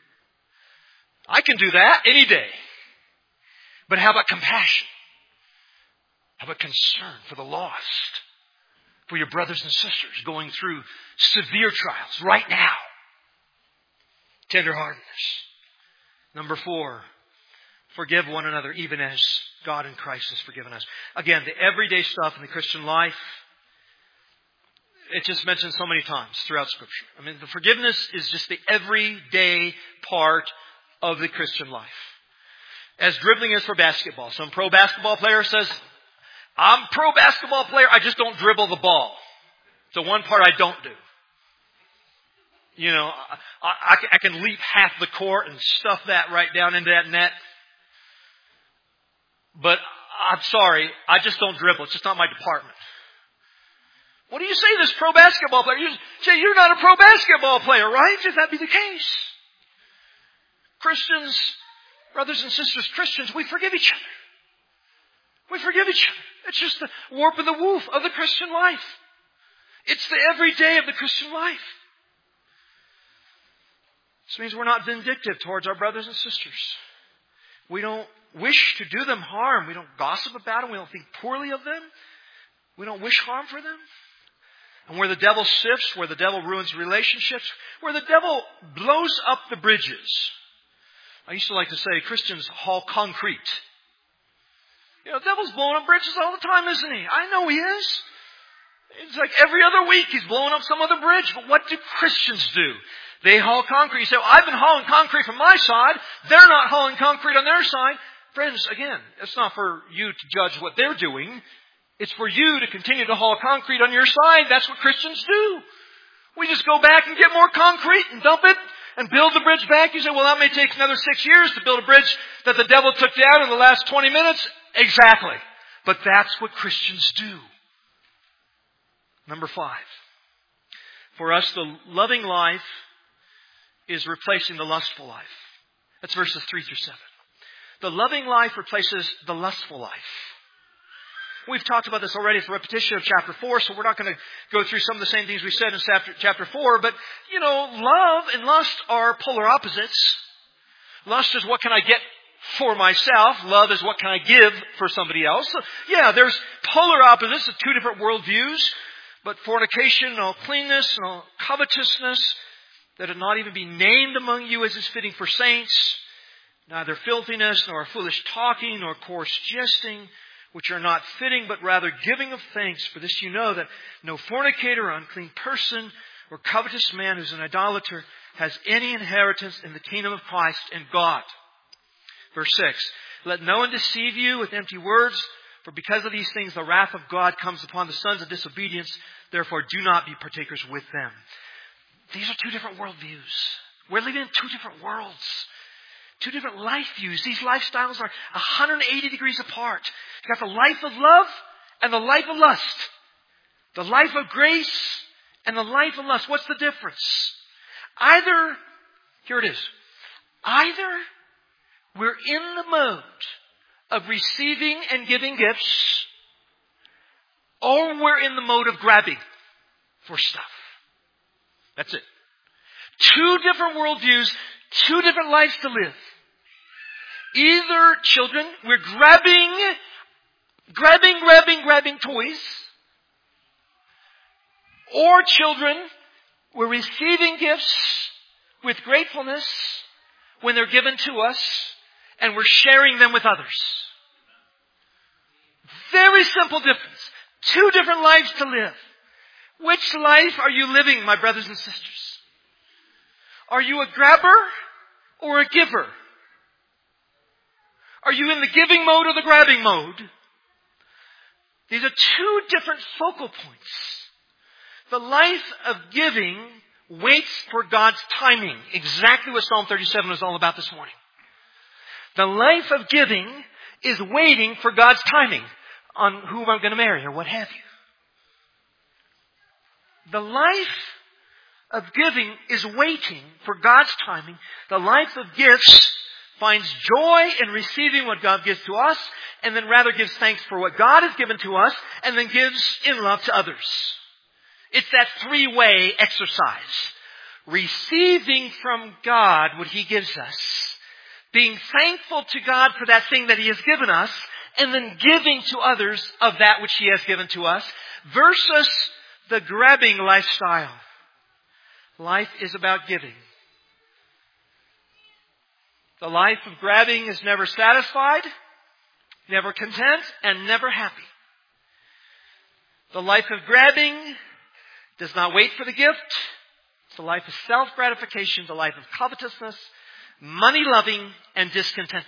I can do that any day. But how about compassion? How about concern for the lost? For your brothers and sisters going through severe trials right now? Tenderheartedness. Number 4, forgive one another even as God in Christ has forgiven us. Again, the everyday stuff in the Christian life, it's just mentioned so many times throughout Scripture. The forgiveness is just the everyday part of the Christian life. As dribbling is for basketball. Some pro basketball player says, I'm pro basketball player, I just don't dribble the ball. It's the one part I don't do. I can leap half the court and stuff that right down into that net. But I'm sorry, I just don't dribble. It's just not my department. What do you say to this pro basketball player? You say, you're not a pro basketball player, right? Should that be the case? Christians, brothers and sisters, Christians, we forgive each other. We forgive each other. It's just the warp and the woof of the Christian life. It's the everyday of the Christian life. This means we're not vindictive towards our brothers and sisters. We don't wish to do them harm. We don't gossip about them. We don't think poorly of them. We don't wish harm for them. And where the devil sifts, where the devil ruins relationships, where the devil blows up the bridges. I used to like to say Christians haul concrete. The devil's blowing up bridges all the time, isn't he? I know he is. It's like every other week he's blowing up some other bridge. But what do Christians do? They haul concrete. You say, I've been hauling concrete from my side. They're not hauling concrete on their side. Friends, again, it's not for you to judge what they're doing. It's for you to continue to haul concrete on your side. That's what Christians do. We just go back and get more concrete and dump it and build the bridge back. You say, well, that may take another 6 years to build a bridge that the devil took down in the last 20 minutes. Exactly. But that's what Christians do. Number 5. For us, the loving life is replacing the lustful life. That's verses 3 through 7. The loving life replaces the lustful life. We've talked about this already. It's a repetition of chapter 4, so we're not going to go through some of the same things we said in chapter 4. But, love and lust are polar opposites. Lust is what can I get for myself. Love is what can I give for somebody else. So, there's polar opposites of two different worldviews. But fornication, uncleanness, covetousness, that it not even be named among you as is fitting for saints. Neither filthiness, nor foolish talking, nor coarse jesting, which are not fitting, but rather giving of thanks. For this you know, that no fornicator or unclean person or covetous man who's an idolater has any inheritance in the kingdom of Christ and God. Verse 6, let no one deceive you with empty words, for because of these things the wrath of God comes upon the sons of disobedience. Therefore, do not be partakers with them. These are two different worldviews. We're living in two different worlds. Two different life views. These lifestyles are 180 degrees apart. You've got the life of love and the life of lust. The life of grace and the life of lust. What's the difference? Here it is. Either we're in the mode of receiving and giving gifts, or we're in the mode of grabbing for stuff. That's it. Two different worldviews, two different lives to live. Either, children, we're grabbing toys. Or, children, we're receiving gifts with gratefulness when they're given to us, and we're sharing them with others. Very simple difference. Two different lives to live. Which life are you living, my brothers and sisters? Are you a grabber or a giver? Are you in the giving mode or the grabbing mode? These are two different focal points. The life of giving waits for God's timing. Exactly what Psalm 37 was all about this morning. The life of giving is waiting for God's timing on who I'm going to marry or what have you. The life of giving is waiting for God's timing. The life of gifts finds joy in receiving what God gives to us, and then rather gives thanks for what God has given to us, and then gives in love to others. It's that three-way exercise. Receiving from God what He gives us, being thankful to God for that thing that He has given us, and then giving to others of that which He has given to us, versus the grabbing lifestyle. Life is about giving. The life of grabbing is never satisfied, never content, and never happy. The life of grabbing does not wait for the gift. It's the life of self-gratification, the life of covetousness, money-loving, and discontentment.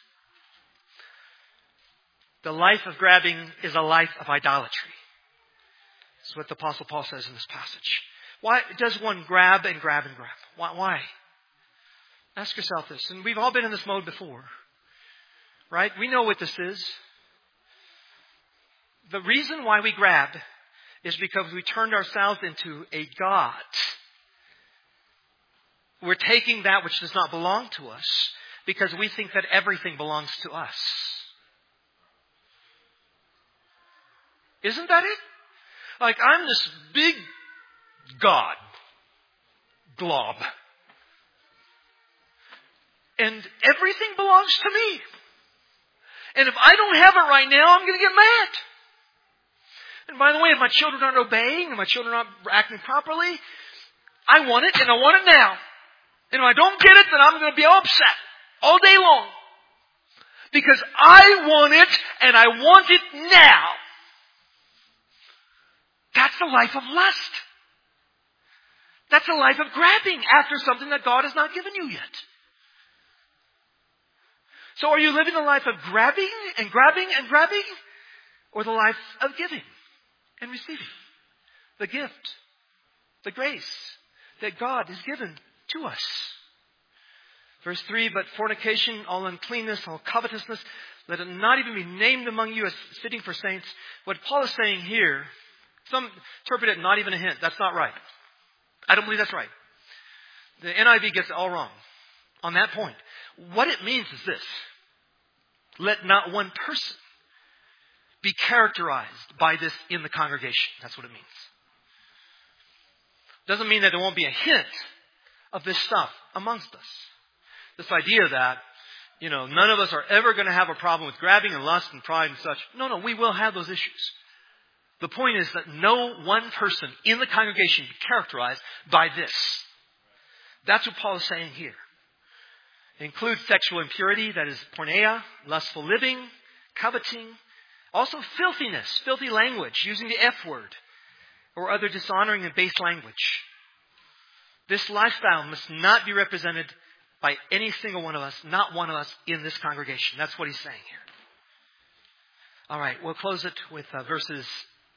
The life of grabbing is a life of idolatry. That's what the Apostle Paul says in this passage. Why does one grab and grab and grab? Why? Ask yourself this. And we've all been in this mode before. Right? We know what this is. The reason why we grab is because we turned ourselves into a god. We're taking that which does not belong to us because we think that everything belongs to us. Isn't that it? Like, I'm this big god glob. And everything belongs to me. And if I don't have it right now, I'm going to get mad. And by the way, if my children aren't obeying and my children aren't acting properly, I want it and I want it now. And if I don't get it, then I'm going to be all upset all day long. Because I want it and I want it now. That's the life of lust. That's the life of grabbing after something that God has not given you yet. So are you living the life of grabbing and grabbing and grabbing? Or the life of giving and receiving? The gift, the grace that God has given to us. Verse 3, but fornication, all uncleanness, all covetousness, let it not even be named among you as fitting for saints. What Paul is saying here, some interpret it not even a hint. That's not right. I don't believe that's right. The NIV gets it all wrong on that point. What it means is this. Let not one person be characterized by this in the congregation. That's what it means. Doesn't mean that there won't be a hint of this stuff amongst us. This idea that, none of us are ever going to have a problem with grabbing and lust and pride and such. No, we will have those issues. The point is that no one person in the congregation be characterized by this. That's what Paul is saying here. It includes sexual impurity, that is porneia, lustful living, coveting, also filthiness, filthy language, using the F word, or other dishonoring and base language. This lifestyle must not be represented by any single one of us, not one of us in this congregation. That's what he's saying here. All right, we'll close it with verses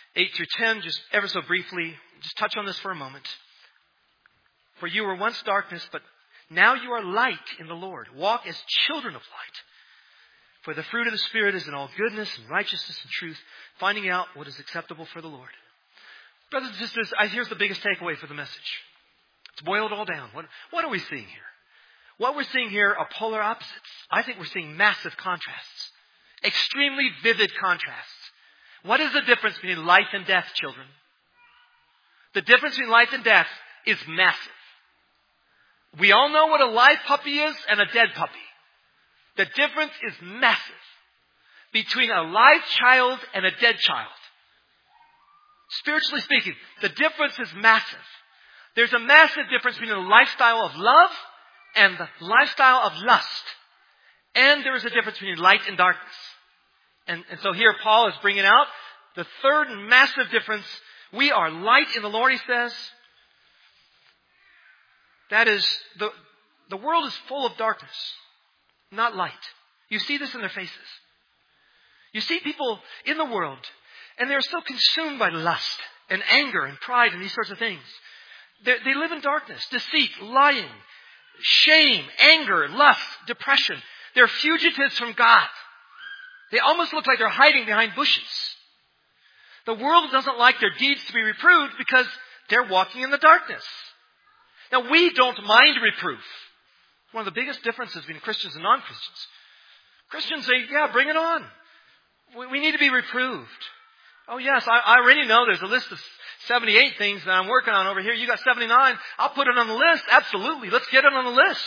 8 through 10, just ever so briefly, just touch on this for a moment. For you were once darkness, but now you are light in the Lord. Walk as children of light. For the fruit of the Spirit is in all goodness and righteousness and truth, finding out what is acceptable for the Lord. Brothers and sisters, here's the biggest takeaway for the message. Let's boil it all down. What are we seeing here? What we're seeing here are polar opposites. I think we're seeing massive contrasts. Extremely vivid contrasts. What is the difference between life and death, children? The difference between life and death is massive. We all know what a live puppy is and a dead puppy. The difference is massive between a live child and a dead child. Spiritually speaking, the difference is massive. There's a massive difference between the lifestyle of love and the lifestyle of lust. And there is a difference between light and darkness. And so here Paul is bringing out the third massive difference. We are light in the Lord, he says. That is, the world is full of darkness, not light. You see this in their faces. You see people in the world, and they're so consumed by lust and anger and pride and these sorts of things. They live in darkness, deceit, lying, shame, anger, lust, depression. They're fugitives from God. They almost look like they're hiding behind bushes. The world doesn't like their deeds to be reproved because they're walking in the darkness. Now, we don't mind reproof. One of the biggest differences between Christians and non-Christians. Christians say, yeah, bring it on. We need to be reproved. Oh, yes, I already know there's a list of 78 things that I'm working on over here. You got 79. I'll put it on the list. Absolutely. Let's get it on the list.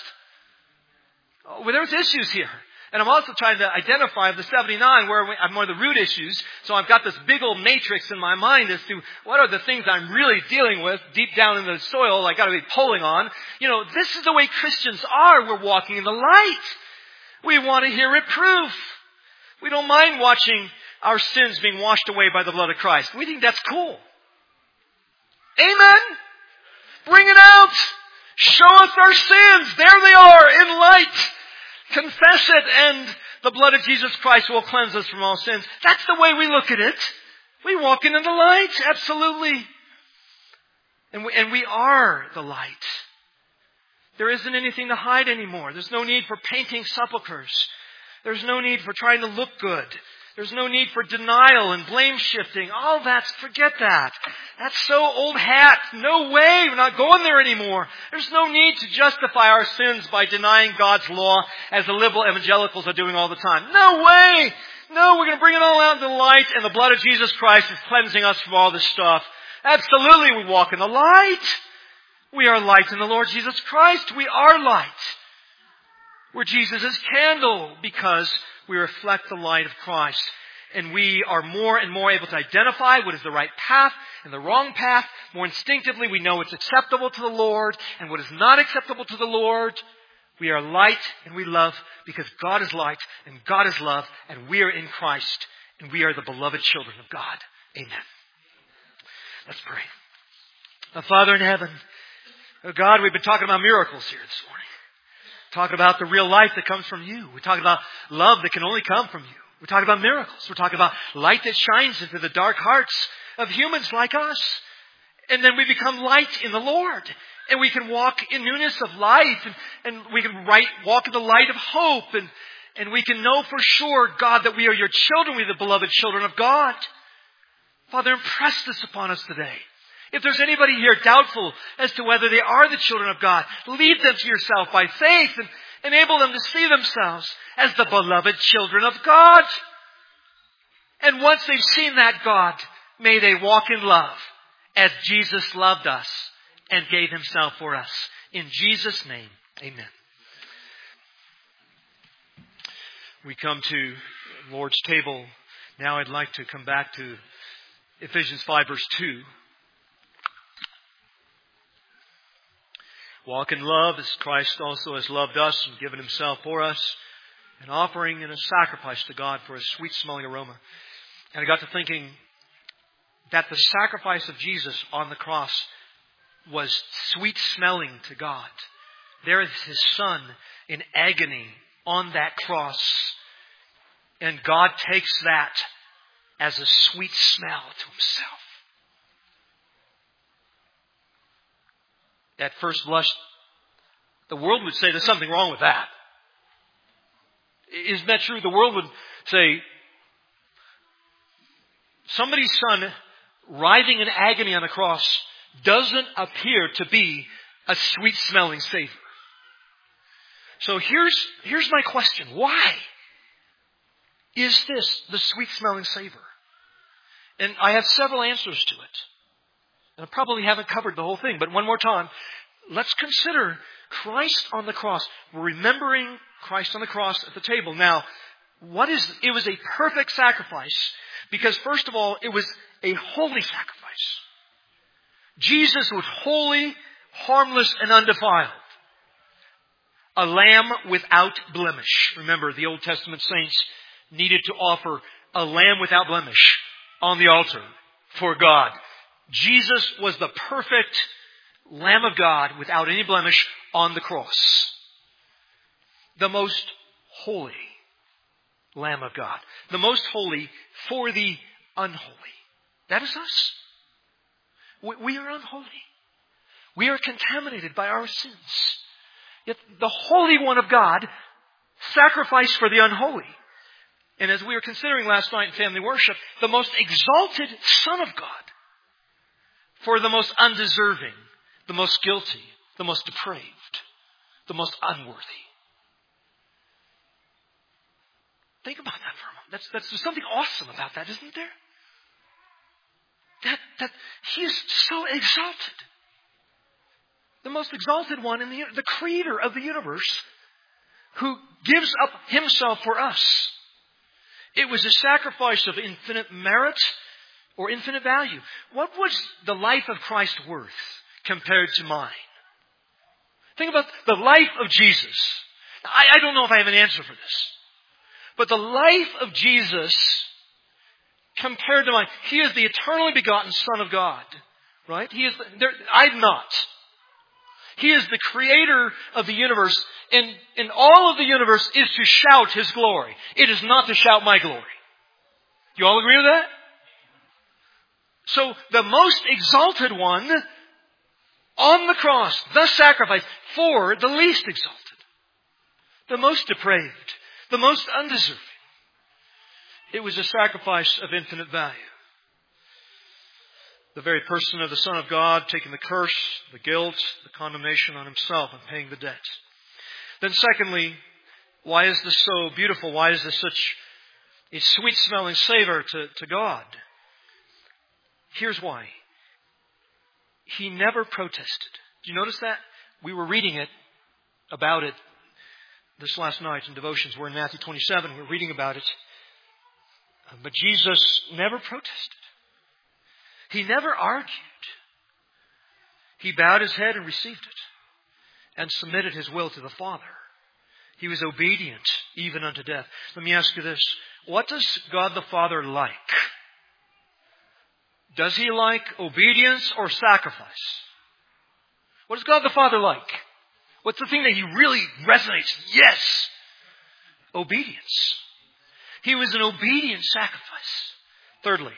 Oh, well, there's issues here. And I'm also trying to identify the 79 where I'm more the root issues. So I've got this big old matrix in my mind as to what are the things I'm really dealing with deep down in the soil I got to be pulling on. You know, this is the way Christians are. We're walking in the light. We want to hear reproof. We don't mind watching our sins being washed away by the blood of Christ. We think that's cool. Amen? Bring it out. Show us our sins. There they are in light. Confess it, and the blood of Jesus Christ will cleanse us from all sins. That's the way we look at it. We walk into the light, absolutely. And we are the light. There isn't anything to hide anymore. There's no need for painting sepulchres. There's no need for trying to look good. There's no need for denial and blame shifting. All that, forget that. That's so old hat. No way. We're not going there anymore. There's no need to justify our sins by denying God's law as the liberal evangelicals are doing all the time. No way. No, we're going to bring it all out into the light, and the blood of Jesus Christ is cleansing us from all this stuff. Absolutely, we walk in the light. We are light in the Lord Jesus Christ. We are light. We're Jesus' candle because we reflect the light of Christ. And we are more and more able to identify what is the right path and the wrong path. More instinctively, we know what's acceptable to the Lord and what is not acceptable to the Lord. We are light and we love because God is light and God is love and we are in Christ and we are the beloved children of God. Amen. Let's pray. Now, Father in heaven, oh God, we've been talking about miracles here this morning. Talking about the real life that comes from you. We're talking about love that can only come from you. We're talking about miracles. We're talking about light that shines into the dark hearts of humans like us. And then we become light in the Lord. And we can walk in newness of life. And we can walk in the light of hope. And we can know for sure, God, that we are your children. We are the beloved children of God. Father, impress this upon us today. If there's anybody here doubtful as to whether they are the children of God, lead them to yourself by faith and enable them to see themselves as the beloved children of God. And once they've seen that God, may they walk in love as Jesus loved us and gave himself for us. In Jesus' name, amen. We come to the Lord's table. Now I'd like to come back to Ephesians 5 verse 2. Walk in love as Christ also has loved us and given himself for us, an offering and a sacrifice to God for a sweet-smelling aroma. And I got to thinking that the sacrifice of Jesus on the cross was sweet-smelling to God. There is his Son in agony on that cross. And God takes that as a sweet smell to himself. At first blush, the world would say there's something wrong with that. Isn't that true? The world would say, somebody's son writhing in agony on a cross doesn't appear to be a sweet-smelling savor. So here's my question. Why is this the sweet-smelling savor? And I have several answers to it. And I probably haven't covered the whole thing, but one more time, let's consider Christ on the cross. We're remembering Christ on the cross at the table. Now, it was a perfect sacrifice because, first of all, it was a holy sacrifice. Jesus was holy, harmless, and undefiled. A lamb without blemish. Remember, the Old Testament saints needed to offer a lamb without blemish on the altar for God. Jesus was the perfect Lamb of God without any blemish on the cross. The most holy Lamb of God. The most holy for the unholy. That is us. We are unholy. We are contaminated by our sins. Yet the Holy One of God sacrificed for the unholy. And as we were considering last night in family worship, the most exalted Son of God for the most undeserving, the most guilty, the most depraved, the most unworthy. Think about that for a moment. There's something awesome about that, isn't there? That He is so exalted. The most exalted one, the creator of the universe, who gives up Himself for us. It was a sacrifice of infinite merit or infinite value. What was the life of Christ worth compared to mine? Think about the life of Jesus. I don't know if I have an answer for this. But the life of Jesus compared to mine, He is the eternally begotten Son of God. Right? I'm not. He is the creator of the universe, and all of the universe is to shout His glory. It is not to shout my glory. Do you all agree with that? So the most exalted one on the cross, the sacrifice for the least exalted, the most depraved, the most undeserving. It was a sacrifice of infinite value. The very person of the Son of God taking the curse, the guilt, the condemnation on Himself and paying the debt. Then secondly, why is this so beautiful? Why is this such a sweet-smelling savor to God? Here's why. He never protested. Do you notice that? We were reading about it this last night in devotions. We're in Matthew 27. We're reading about it. But Jesus never protested. He never argued. He bowed His head and received it and submitted His will to the Father. He was obedient even unto death. Let me ask you this. What does God the Father like? Does He like obedience or sacrifice? What does God the Father like? What's the thing that He really resonates? Yes! Obedience. He was an obedient sacrifice. Thirdly,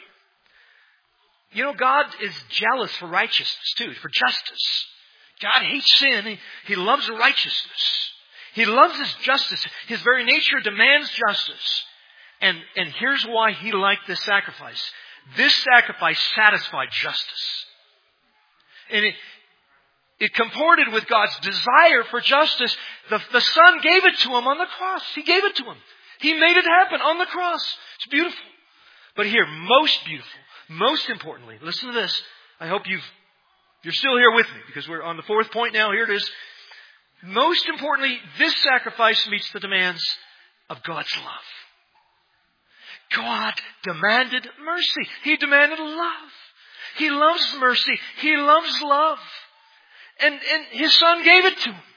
God is jealous for righteousness too, for justice. God hates sin. He loves righteousness. He loves His justice. His very nature demands justice. And here's why He liked this sacrifice. This sacrifice satisfied justice. And it comported with God's desire for justice. The Son gave it to Him on the cross. He gave it to Him. He made it happen on the cross. It's beautiful. But here, most beautiful, most importantly, listen to this. I hope you're still here with me because we're on the fourth point now. Here it is. Most importantly, this sacrifice meets the demands of God's love. God demanded mercy. He demanded love. He loves mercy. He loves love. And His Son gave it to Him.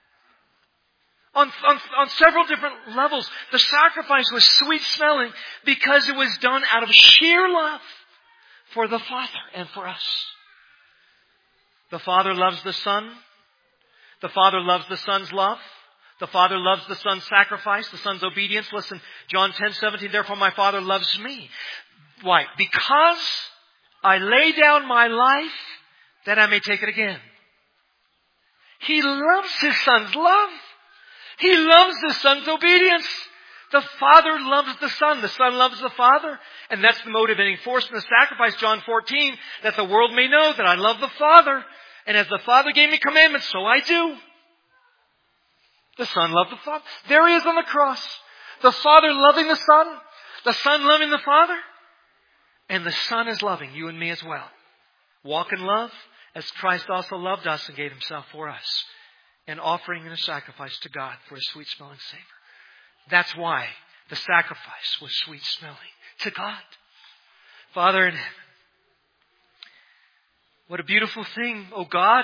On several different levels. The sacrifice was sweet smelling because it was done out of sheer love for the Father and for us. The Father loves the Son. The Father loves the Son's love. The Father loves the Son's sacrifice, the Son's obedience. Listen, John 10:17, therefore my Father loves me Why? Because I lay down my life that I may take it again. He loves His Son's love. He loves the Son's obedience. The Father loves the Son. The Son loves the Father. And that's the motivating force in the sacrifice, John 14, that the world may know that I love the Father. And as the Father gave me commandments, so I do. The Son loved the Father. There He is on the cross. The Father loving the Son. The Son loving the Father. And the Son is loving you and me as well. Walk in love as Christ also loved us and gave Himself for us. And offering in a sacrifice to God for a sweet-smelling savor. That's why the sacrifice was sweet-smelling to God. Father in heaven, what a beautiful thing, oh God.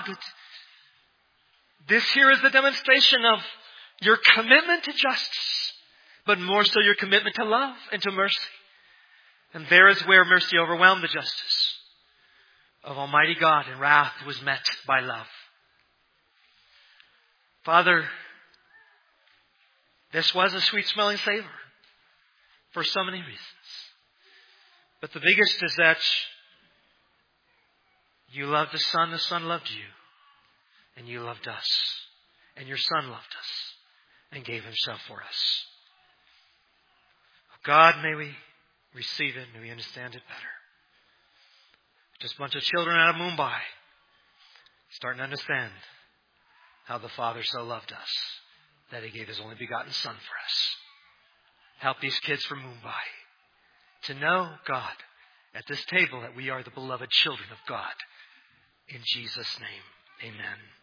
This here is the demonstration of your commitment to justice, but more so your commitment to love and to mercy. And there is where mercy overwhelmed the justice of Almighty God, and wrath was met by love. Father, this was a sweet-smelling savor for so many reasons. But the biggest is that you loved the Son loved you, and you loved us, and your Son loved us, and gave Himself for us. God, may we receive it, may we understand it better. Just a bunch of children out of Mumbai starting to understand how the Father so loved us that He gave His only begotten Son for us. Help these kids from Mumbai to know, God, at this table that we are the beloved children of God. In Jesus' name, amen.